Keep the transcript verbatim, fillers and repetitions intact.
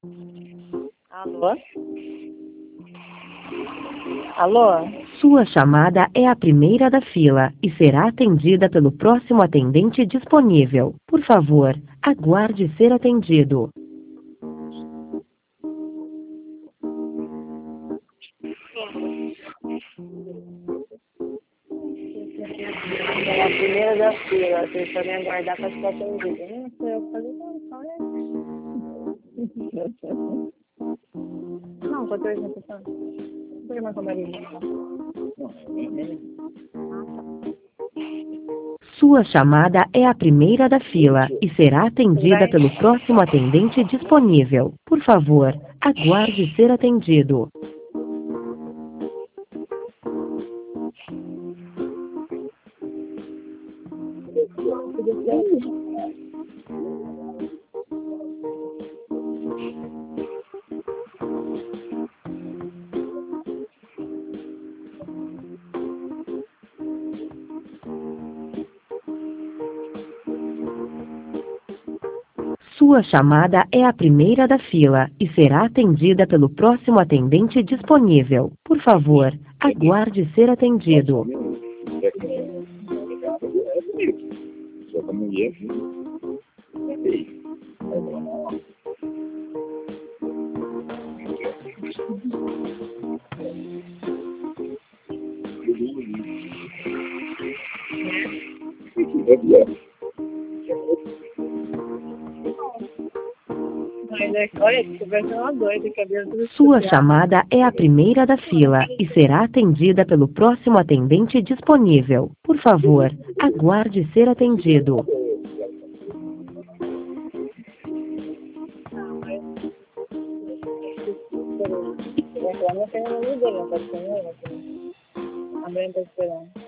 Alô? Alô? Sua chamada é a primeira da fila e será atendida pelo próximo atendente disponível. Por favor, aguarde ser atendido. É a primeira da fila, vocês podem aguardar para ser atendido. Não sei, eu falei, não, só é. Não, quatorze não pessoal. Não tem mais como Sua chamada é a primeira da fila e será atendida pelo próximo atendente disponível. Por favor, aguarde ser atendido. Sua chamada é a primeira da fila e será atendida pelo próximo atendente disponível. Por favor, aguarde ser atendido. Olha, você vai ser uma doida, cabelo. Sua chamada é a primeira da fila e será atendida pelo próximo atendente disponível. Por favor, aguarde ser atendido. Reclama que eu não me dei, não pode ser, não. A Brenda está esperando.